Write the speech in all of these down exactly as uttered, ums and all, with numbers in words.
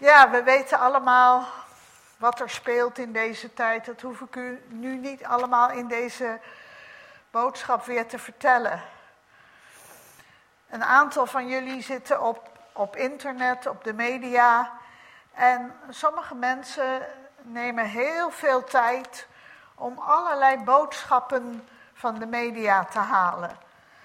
Ja, we weten allemaal wat er speelt in deze tijd. Dat hoef ik u nu niet allemaal in deze boodschap weer te vertellen. Een aantal van jullie zitten op, op internet, op de media. En sommige mensen nemen heel veel tijd om allerlei boodschappen van de media te halen.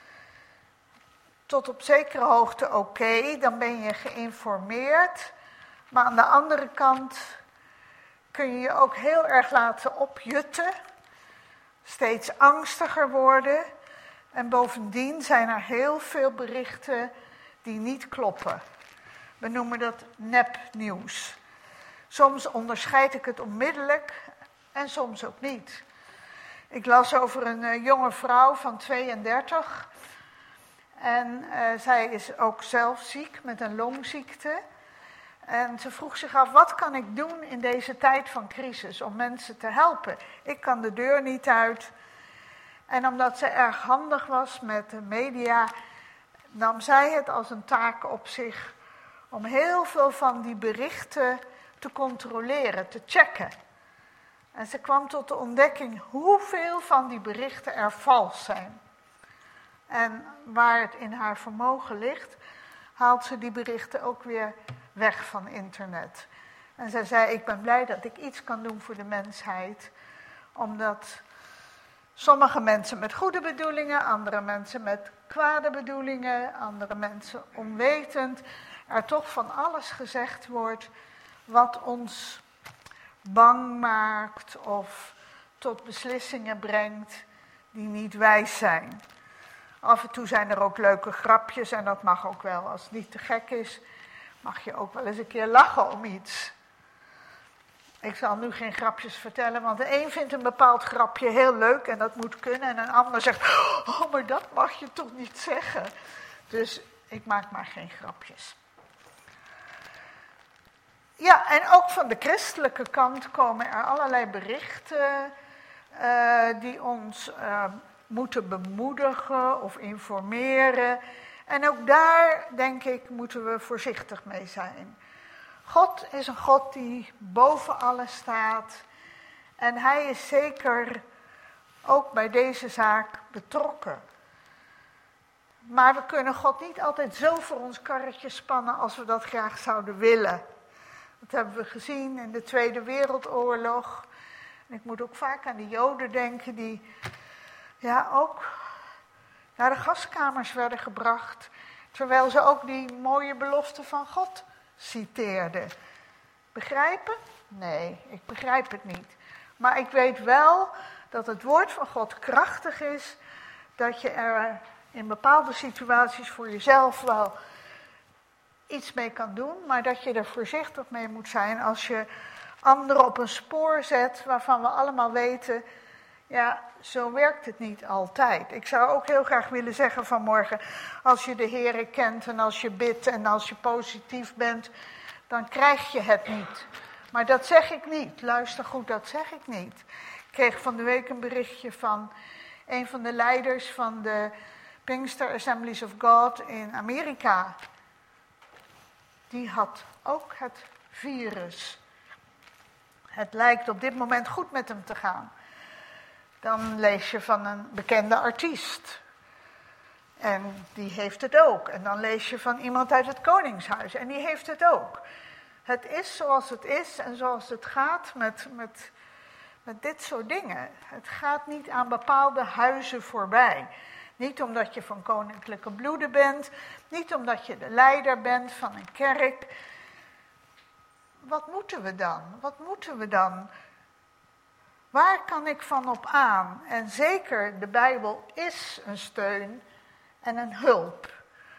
Tot op zekere hoogte oké, okay, dan ben je geïnformeerd. Maar aan de andere kant kun je je ook heel erg laten opjutten. Steeds angstiger worden. En bovendien zijn er heel veel berichten die niet kloppen. We noemen dat nepnieuws. Soms onderscheid ik het onmiddellijk en soms ook niet. Ik las over een uh, jonge vrouw van tweeëndertig. En uh, zij is ook zelf ziek met een longziekte. En ze vroeg zich af, wat kan ik doen in deze tijd van crisis om mensen te helpen? Ik kan de deur niet uit. En omdat ze erg handig was met de media, nam zij het als een taak op zich om heel veel van die berichten te controleren, te checken. En ze kwam tot de ontdekking hoeveel van die berichten er vals zijn. En waar het in haar vermogen ligt, haalt ze die berichten ook weer weg van internet. En zij zei, ik ben blij dat ik iets kan doen voor de mensheid, omdat sommige mensen met goede bedoelingen, andere mensen met kwade bedoelingen, andere mensen onwetend, er toch van alles gezegd wordt wat ons bang maakt of tot beslissingen brengt die niet wijs zijn. Af en toe zijn er ook leuke grapjes en dat mag ook wel. Als het niet te gek is, mag je ook wel eens een keer lachen om iets. Ik zal nu geen grapjes vertellen, want de een vindt een bepaald grapje heel leuk en dat moet kunnen. En een ander zegt, oh, maar dat mag je toch niet zeggen. Dus ik maak maar geen grapjes. Ja, en ook van de christelijke kant komen er allerlei berichten uh, die ons uh, moeten bemoedigen of informeren. En ook daar, denk ik, moeten we voorzichtig mee zijn. God is een God die boven alles staat. En hij is zeker ook bij deze zaak betrokken. Maar we kunnen God niet altijd zo voor ons karretje spannen als we dat graag zouden willen. Dat hebben we gezien in de Tweede Wereldoorlog. En ik moet ook vaak aan de Joden denken die ja, ook naar de gaskamers werden gebracht. Terwijl ze ook die mooie belofte van God citeerden. Begrijpen? Nee, ik begrijp het niet. Maar ik weet wel dat het woord van God krachtig is. Dat je er in bepaalde situaties voor jezelf wel iets mee kan doen. Maar dat je er voorzichtig mee moet zijn als je anderen op een spoor zet waarvan we allemaal weten, ja, zo werkt het niet altijd. Ik zou ook heel graag willen zeggen vanmorgen, als je de Heere kent en als je bidt en als je positief bent, dan krijg je het niet. Maar dat zeg ik niet. Luister goed, dat zeg ik niet. Ik kreeg van de week een berichtje van een van de leiders van de Pinkster Assemblies of God in Amerika. Die had ook het virus. Het lijkt op dit moment goed met hem te gaan. Dan lees je van een bekende artiest. En die heeft het ook. En dan lees je van iemand uit het Koningshuis. En die heeft het ook. Het is zoals het is en zoals het gaat met, met, met dit soort dingen. Het gaat niet aan bepaalde huizen voorbij. Niet omdat je van koninklijke bloeden bent. Niet omdat je de leider bent van een kerk. Wat moeten we dan? Wat moeten we dan? Waar kan ik van op aan? En zeker, de Bijbel is een steun en een hulp.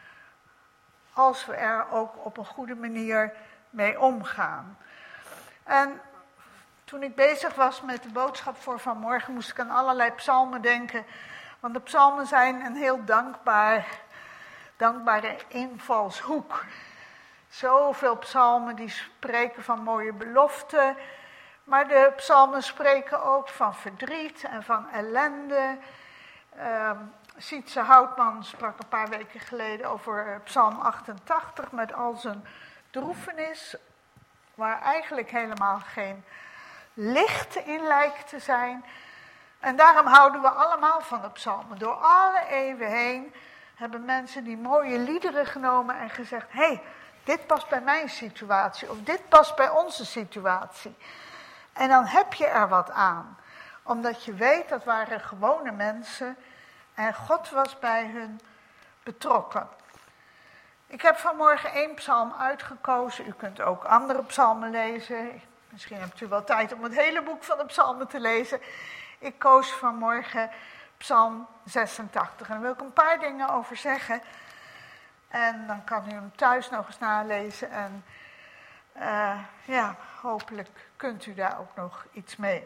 Als we er ook op een goede manier mee omgaan. En toen ik bezig was met de boodschap voor vanmorgen, moest ik aan allerlei psalmen denken. Want de psalmen zijn een heel dankbaar, dankbare invalshoek. Zoveel psalmen die spreken van mooie beloften. Maar de psalmen spreken ook van verdriet en van ellende. Uh, Sietse Houtman sprak een paar weken geleden over Psalm achtentachtig met al zijn droefenis. waar eigenlijk helemaal geen licht in lijkt te zijn. En daarom houden we allemaal van de psalmen. Door alle eeuwen heen hebben mensen die mooie liederen genomen en gezegd, hé, hey, dit past bij mijn situatie of dit past bij onze situatie. En dan heb je er wat aan. Omdat je weet, dat waren gewone mensen en God was bij hun betrokken. Ik heb vanmorgen één psalm uitgekozen. U kunt ook andere psalmen lezen. Misschien hebt u wel tijd om het hele boek van de psalmen te lezen. Ik koos vanmorgen psalm zesentachtig. En daar wil ik een paar dingen over zeggen. En dan kan u hem thuis nog eens nalezen. En uh, ja, hopelijk kunt u daar ook nog iets mee.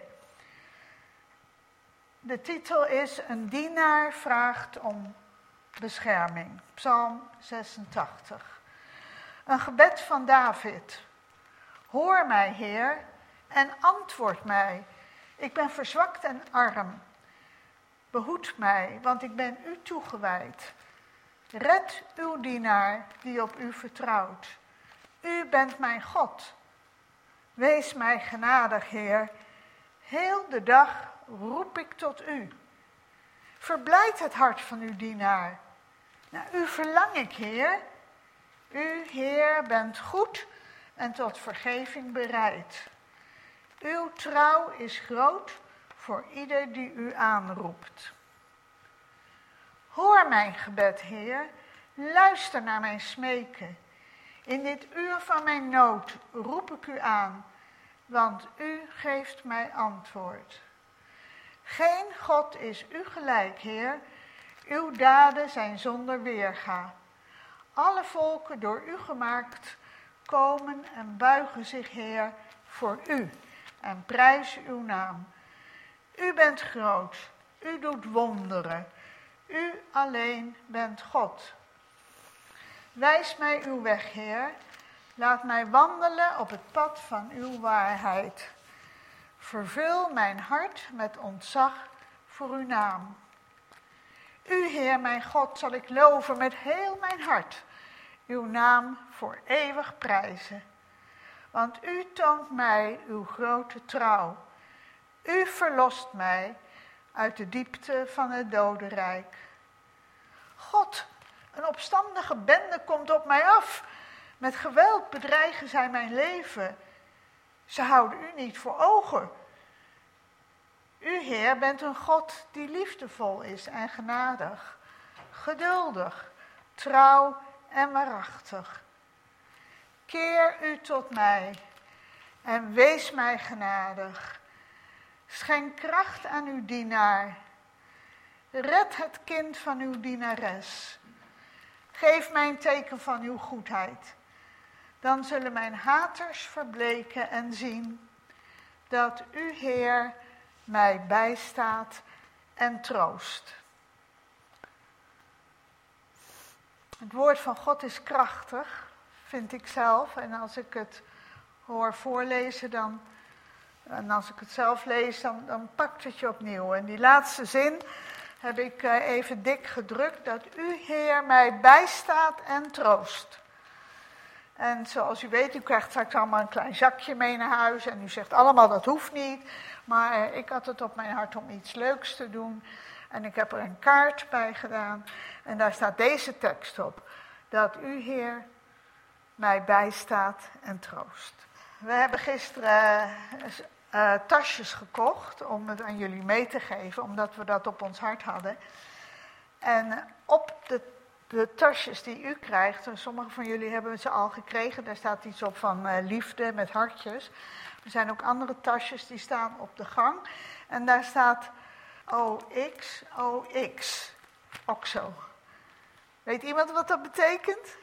De titel is Een dienaar vraagt om bescherming. Psalm zesentachtig. Een gebed van David. Hoor mij, Heer, en antwoord mij. Ik ben verzwakt en arm. Behoed mij, want ik ben u toegewijd. Red uw dienaar die op u vertrouwt. U bent mijn God. Wees mij genadig, Heer. Heel de dag roep ik tot u. Verblijd het hart van uw dienaar. Naar u verlang ik, Heer. U, Heer, bent goed en tot vergeving bereid. Uw trouw is groot voor ieder die u aanroept. Hoor mijn gebed, Heer. Luister naar mijn smeken. In dit uur van mijn nood roep ik u aan, want u geeft mij antwoord. Geen God is u gelijk, Heer. Uw daden zijn zonder weerga. Alle volken door u gemaakt komen en buigen zich, Heer, voor u en prijzen uw naam. U bent groot, u doet wonderen. U alleen bent God. Wijs mij uw weg, Heer. Laat mij wandelen op het pad van uw waarheid. Vervul mijn hart met ontzag voor uw naam. U, Heer, mijn God, zal ik loven met heel mijn hart. Uw naam voor eeuwig prijzen. Want u toont mij uw grote trouw. U verlost mij uit de diepte van het dodenrijk. God, een opstandige bende komt op mij af. Met geweld bedreigen zij mijn leven. Ze houden u niet voor ogen. U, Heer, bent een God die liefdevol is en genadig, geduldig, trouw en waarachtig. Keer u tot mij en wees mij genadig. Schenk kracht aan uw dienaar. Red het kind van uw dienares. Geef mij een teken van uw goedheid. Dan zullen mijn haters verbleken en zien dat u, Heer, mij bijstaat en troost. Het woord van God is krachtig, vind ik zelf. En als ik het hoor voorlezen, dan, en als ik het zelf lees, dan, dan pakt het je opnieuw. En die laatste zin heb ik uh, even dik gedrukt, dat u, Heer, mij bijstaat en troost. En zoals u weet, u krijgt straks allemaal een klein zakje mee naar huis. En u zegt allemaal, dat hoeft niet. Maar uh, ik had het op mijn hart om iets leuks te doen. En ik heb er een kaart bij gedaan. En daar staat deze tekst op. Dat u, Heer, mij bijstaat en troost. We hebben gisteren uh, uh, tasjes gekocht om het aan jullie mee te geven. Omdat we dat op ons hart hadden. En op de De tasjes die u krijgt, en sommige van jullie hebben ze al gekregen, daar staat iets op van uh, liefde met hartjes. Er zijn ook andere tasjes die staan op de gang. En daar staat O X, O X, Oxo. Weet iemand wat dat betekent?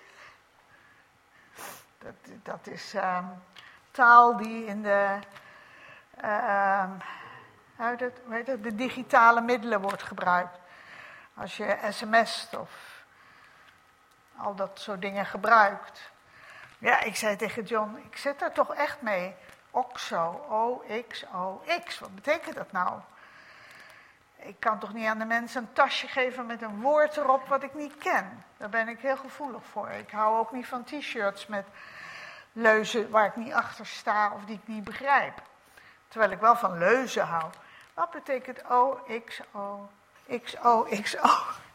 Dat, dat is uh, taal die in de, uh, hoe heet het, hoe heet het, de digitale middelen wordt gebruikt. Als je sms't of al dat soort dingen gebruikt. Ja, ik zei tegen John, ik zit er toch echt mee. Oxo, O X O X, wat betekent dat nou? Ik kan toch niet aan de mensen een tasje geven met een woord erop wat ik niet ken. Daar ben ik heel gevoelig voor. Ik hou ook niet van t-shirts met leuzen waar ik niet achter sta of die ik niet begrijp. Terwijl ik wel van leuzen hou. Wat betekent O, X, O, X, O, X, O?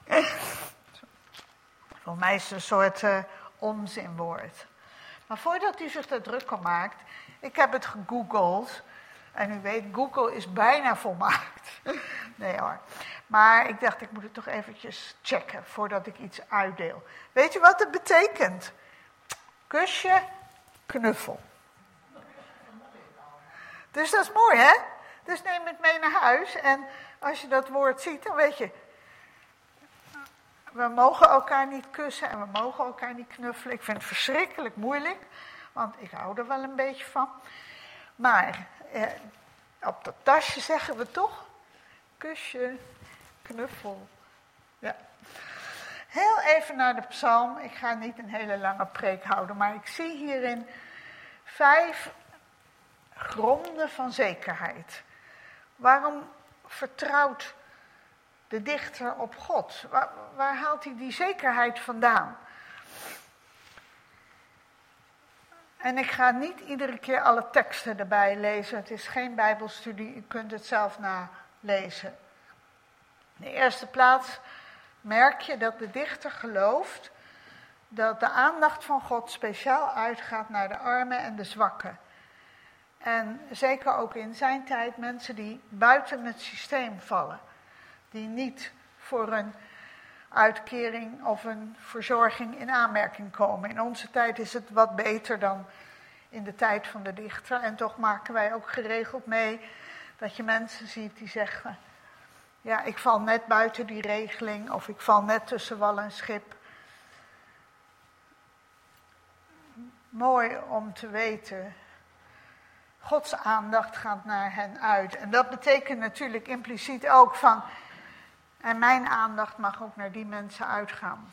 Voor mij is het een soort uh, onzinwoord. Maar voordat u zich daar druk om maakt, ik heb het gegoogeld. En u weet, Google is bijna volmaakt. Nee hoor. Maar ik dacht, ik moet het toch eventjes checken voordat ik iets uitdeel. Weet u wat het betekent? Kusje, knuffel. Dus dat is mooi, hè? Dus neem het mee naar huis. En als je dat woord ziet, dan weet je... We mogen elkaar niet kussen en we mogen elkaar niet knuffelen. Ik vind het verschrikkelijk moeilijk, want ik hou er wel een beetje van. Maar eh, op dat tasje zeggen we toch... Kusje, knuffel. Ja. Heel even naar de psalm. Ik ga niet een hele lange preek houden, maar ik zie hierin vijf gronden van zekerheid. Waarom vertrouwt de dichter op God? Waar, waar haalt hij die zekerheid vandaan? En ik ga niet iedere keer alle teksten erbij lezen. Het is geen bijbelstudie, u kunt het zelf nalezen. In de eerste plaats merk je dat de dichter gelooft dat de aandacht van God speciaal uitgaat naar de armen en de zwakken. En zeker ook in zijn tijd mensen die buiten het systeem vallen. Die niet voor een uitkering of een verzorging in aanmerking komen. In onze tijd is het wat beter dan in de tijd van de dichter. En toch maken wij ook geregeld mee dat je mensen ziet die zeggen... Ja, ik val net buiten die regeling of ik val net tussen wal en schip. Mooi om te weten... Gods aandacht gaat naar hen uit. En dat betekent natuurlijk impliciet ook van... En mijn aandacht mag ook naar die mensen uitgaan.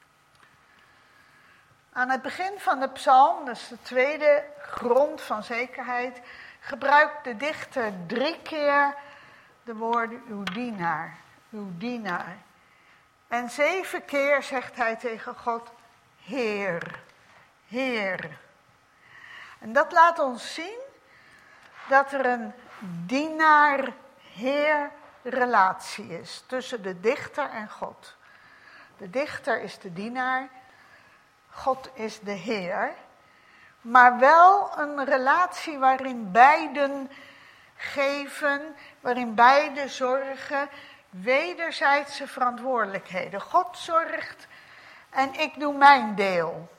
Aan het begin van de psalm, dat is de tweede grond van zekerheid... gebruikt de dichter drie keer de woorden uw dienaar, uw dienaar. En zeven keer zegt hij tegen God, Heer, Heer. En dat laat ons zien dat er een dienaar-heer relatie is tussen de dichter en God. De dichter is de dienaar, God is de Heer. Maar wel een relatie waarin beiden geven, waarin beiden zorgen, wederzijdse verantwoordelijkheden. God zorgt en ik doe mijn deel.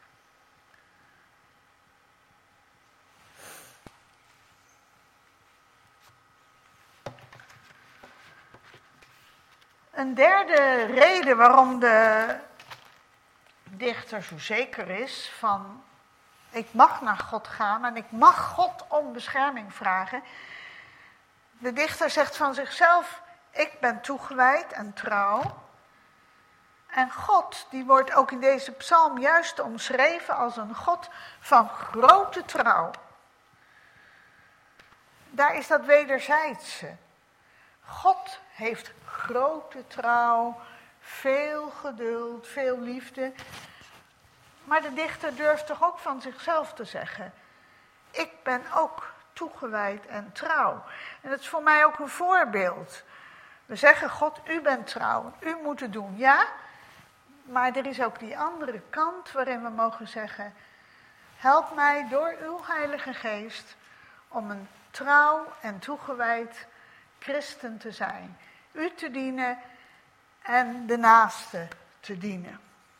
Een derde reden waarom de dichter zo zeker is van ik mag naar God gaan en ik mag God om bescherming vragen. De dichter zegt van zichzelf, ik ben toegewijd en trouw. En God, die wordt ook in deze psalm juist omschreven als een God van grote trouw. Daar is dat wederzijdse. God heeft grote trouw, veel geduld, veel liefde. Maar de dichter durft toch ook van zichzelf te zeggen, ik ben ook toegewijd en trouw. En dat is voor mij ook een voorbeeld. We zeggen, God, u bent trouw, u moet het doen, ja. Maar er is ook die andere kant waarin we mogen zeggen, help mij door uw Heilige Geest om een trouw en toegewijd christen te zijn. U te dienen en de naaste te dienen.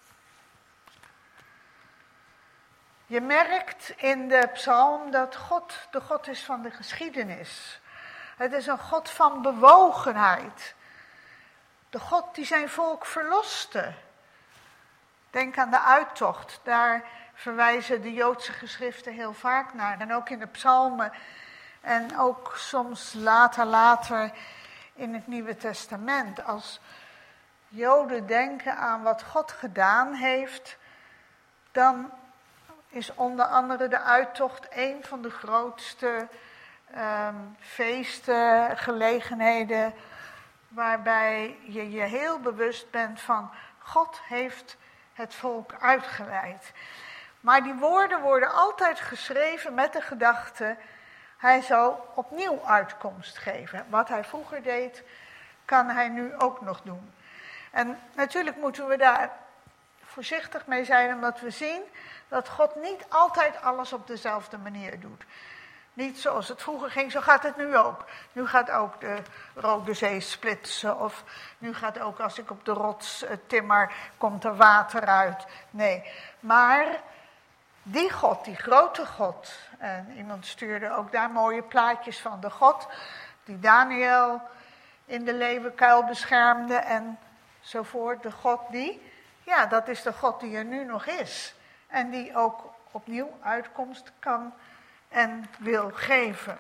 Je merkt in de psalm dat God de God is van de geschiedenis. Het is een God van bewogenheid. De God die zijn volk verloste. Denk aan de uittocht. Daar verwijzen de Joodse geschriften heel vaak naar. En ook in de psalmen. En ook soms later, later in het Nieuwe Testament. Als Joden denken aan wat God gedaan heeft, dan is onder andere de uittocht een van de grootste um, feesten, gelegenheden, waarbij je je heel bewust bent van God heeft het volk uitgeleid. Maar die woorden worden altijd geschreven met de gedachte, hij zal opnieuw uitkomst geven. Wat hij vroeger deed, kan hij nu ook nog doen. En natuurlijk moeten we daar voorzichtig mee zijn, omdat we zien dat God niet altijd alles op dezelfde manier doet. Niet zoals het vroeger ging, zo gaat het nu ook. Nu gaat ook de Rode Zee splitsen, of nu gaat ook als ik op de rots timmer, komt er water uit. Nee, maar die God, die grote God, en iemand stuurde ook daar mooie plaatjes van, de God die Daniel in de leeuwenkuil beschermde enzovoort. De God die, ja, dat is de God die er nu nog is. En die ook opnieuw uitkomst kan en wil geven.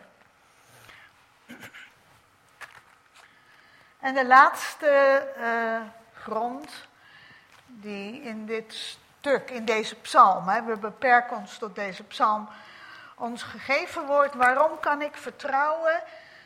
En de laatste uh, grond die in dit stuk, in deze psalm, hè, we beperken ons tot deze psalm, ons gegeven wordt, waarom kan ik vertrouwen?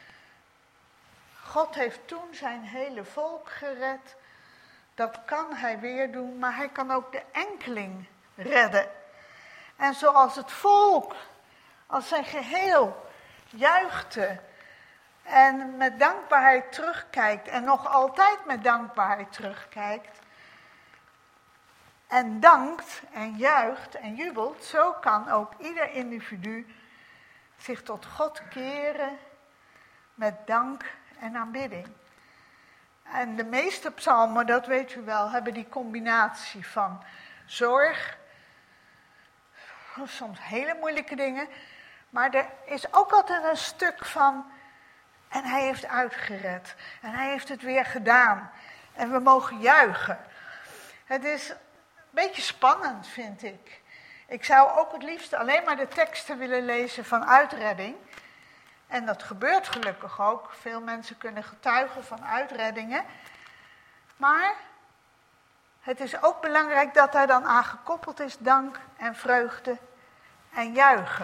God heeft toen zijn hele volk gered, dat kan hij weer doen, maar hij kan ook de enkeling redden. En zoals het volk als zijn geheel juichte en met dankbaarheid terugkijkt en nog altijd met dankbaarheid terugkijkt en dankt en juicht en jubelt, zo kan ook ieder individu zich tot God keren met dank en aanbidding. En de meeste psalmen, dat weet u wel, hebben die combinatie van zorg, soms hele moeilijke dingen, maar er is ook altijd een stuk van, en hij heeft uitgered, en hij heeft het weer gedaan, en we mogen juichen. Het is een beetje spannend, vind ik. Ik zou ook het liefst alleen maar de teksten willen lezen van uitredding, en dat gebeurt gelukkig ook. Veel mensen kunnen getuigen van uitreddingen, maar het is ook belangrijk dat daar dan aan gekoppeld is dank en vreugde en juichen.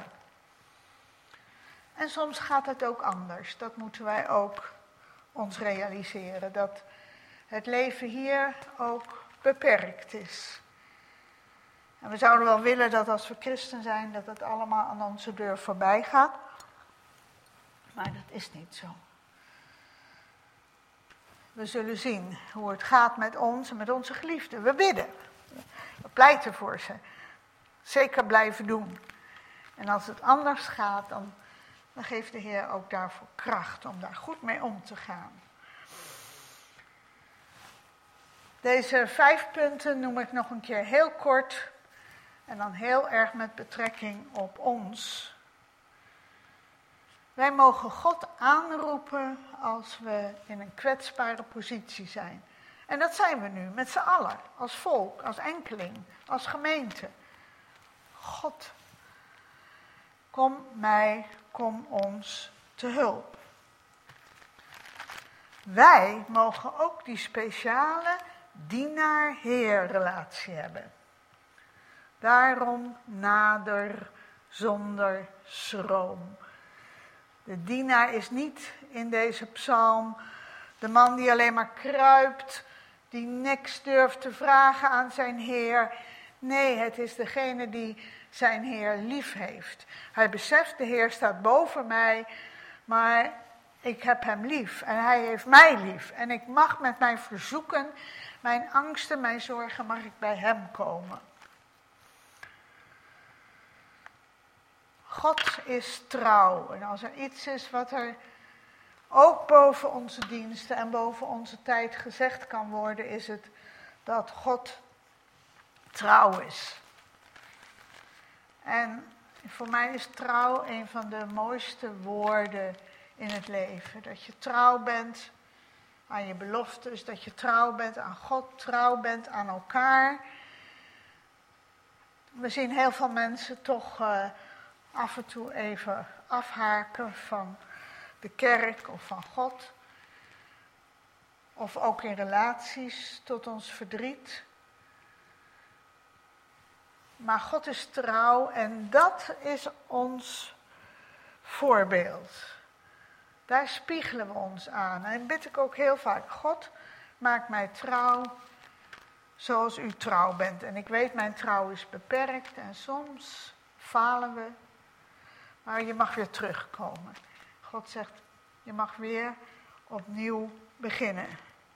En soms gaat het ook anders. Dat moeten wij ook ons realiseren. Dat het leven hier ook beperkt is. En we zouden wel willen dat als we christen zijn, dat het allemaal aan onze deur voorbij gaat. Maar dat is niet zo. We zullen zien hoe het gaat met ons en met onze geliefden. We bidden. We pleiten voor ze. Zeker blijven doen. En als het anders gaat, dan, dan geeft de Heer ook daarvoor kracht om daar goed mee om te gaan. Deze vijf punten noem ik nog een keer heel kort. En dan heel erg met betrekking op ons. Wij mogen God aanroepen als we in een kwetsbare positie zijn. En dat zijn we nu, met z'n allen, als volk, als enkeling, als gemeente. God, kom mij, kom ons te hulp. Wij mogen ook die speciale dienaar-heer-relatie hebben. Daarom nader zonder schroom. De dienaar is niet in deze psalm de man die alleen maar kruipt, die niks durft te vragen aan zijn Heer. Nee, het is degene die zijn Heer lief heeft. Hij beseft, de Heer staat boven mij, maar ik heb hem lief en hij heeft mij lief. En ik mag met mijn verzoeken, mijn angsten, mijn zorgen, mag ik bij hem komen. God is trouw. En als er iets is wat er ook boven onze diensten en boven onze tijd gezegd kan worden, is het dat God trouw is. En voor mij is trouw een van de mooiste woorden in het leven. Dat je trouw bent aan je beloftes, dat je trouw bent aan God, trouw bent aan elkaar. We zien heel veel mensen toch uh, af en toe even afhaken van de kerk of van God. Of ook in relaties tot ons verdriet. Maar God is trouw en dat is ons voorbeeld. Daar spiegelen we ons aan. En bid ik ook heel vaak, God, maak mij trouw zoals u trouw bent. En ik weet, mijn trouw is beperkt en soms falen we, maar je mag weer terugkomen. God zegt, je mag weer opnieuw beginnen.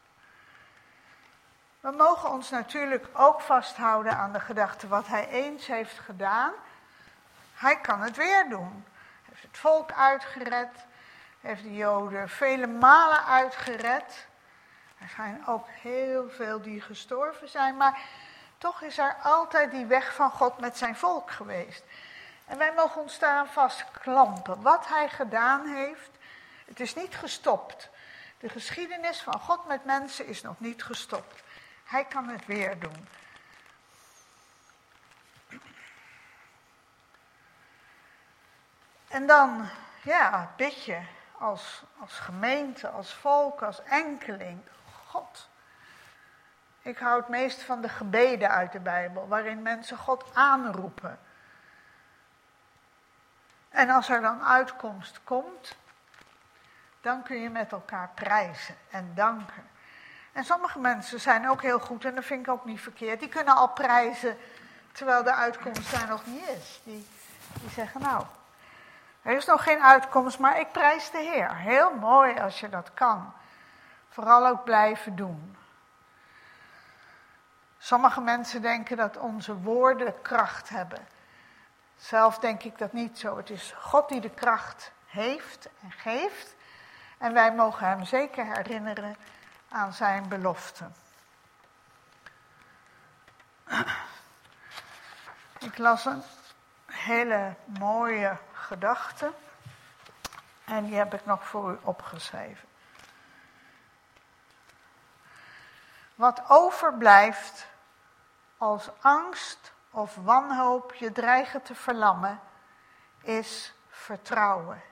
We mogen ons natuurlijk ook vasthouden aan de gedachte wat hij eens heeft gedaan. Hij kan het weer doen. Hij heeft het volk uitgered. Hij heeft de Joden vele malen uitgered. Er zijn ook heel veel die gestorven zijn. Maar toch is er altijd die weg van God met zijn volk geweest. En wij mogen ons daaraan vastklampen. Wat hij gedaan heeft, het is niet gestopt. De geschiedenis van God met mensen is nog niet gestopt. Hij kan het weer doen. En dan, ja, bid je als, als gemeente, als volk, als enkeling. God. Ik hou het meest van de gebeden uit de Bijbel, waarin mensen God aanroepen. En als er dan uitkomst komt, dan kun je met elkaar prijzen en danken. En sommige mensen zijn ook heel goed, en dat vind ik ook niet verkeerd, die kunnen al prijzen terwijl de uitkomst daar nog niet is. Die, die zeggen, nou, er is nog geen uitkomst, maar ik prijs de Heer. Heel mooi als je dat kan. Vooral ook blijven doen. Sommige mensen denken dat onze woorden kracht hebben. Zelf denk ik dat niet zo. Het is God die de kracht heeft en geeft. En wij mogen hem zeker herinneren aan zijn belofte. Ik las een hele mooie gedachte. En die heb ik nog voor u opgeschreven. Wat overblijft als angst of wanhoop je dreigen te verlammen, is vertrouwen.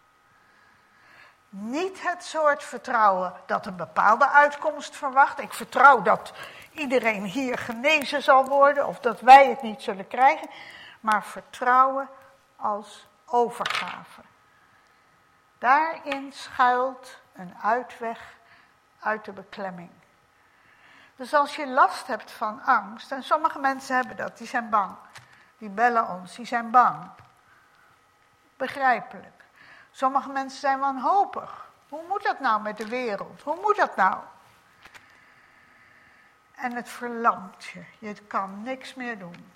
Niet het soort vertrouwen dat een bepaalde uitkomst verwacht. Ik vertrouw dat iedereen hier genezen zal worden of dat wij het niet zullen krijgen. Maar vertrouwen als overgave. Daarin schuilt een uitweg uit de beklemming. Dus als je last hebt van angst, en sommige mensen hebben dat, die zijn bang. Die bellen ons, die zijn bang. Begrijpelijk. Sommige mensen zijn wanhopig. Hoe moet dat nou met de wereld? Hoe moet dat nou? En het verlamt je. Je kan niks meer doen.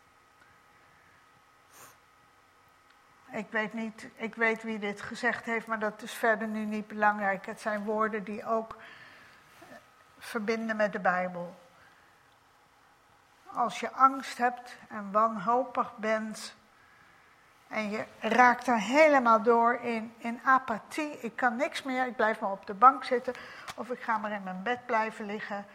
Ik weet niet, ik weet wie dit gezegd heeft, maar dat is verder nu niet belangrijk. Het zijn woorden die ook verbinden met de Bijbel. Als je angst hebt en wanhopig bent en je raakt er helemaal door in, in apathie, ik kan niks meer, ik blijf maar op de bank zitten of ik ga maar in mijn bed blijven liggen.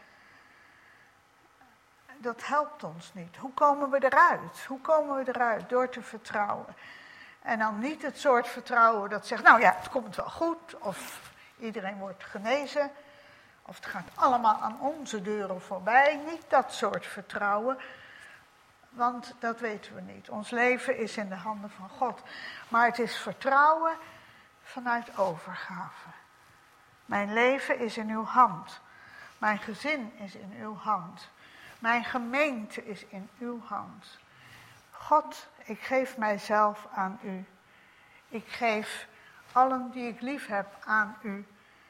Dat helpt ons niet. Hoe komen we eruit? Hoe komen we eruit? Door te vertrouwen. En dan niet het soort vertrouwen dat zegt, nou ja, het komt wel goed, of iedereen wordt genezen, of het gaat allemaal aan onze deuren voorbij. Niet dat soort vertrouwen, want dat weten we niet. Ons leven is in de handen van God. Maar het is vertrouwen vanuit overgave. Mijn leven is in uw hand. Mijn gezin is in uw hand. Mijn gemeente is in uw hand. God, ik geef mijzelf aan u. Ik geef allen die ik lief heb aan u.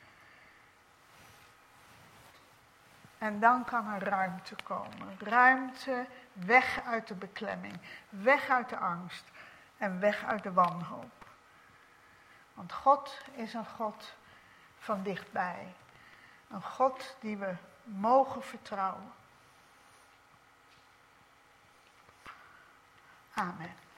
En dan kan er ruimte komen. Ruimte, weg uit de beklemming. Weg uit de angst. En weg uit de wanhoop. Want God is een God van dichtbij. Een God die we mogen vertrouwen. Amen.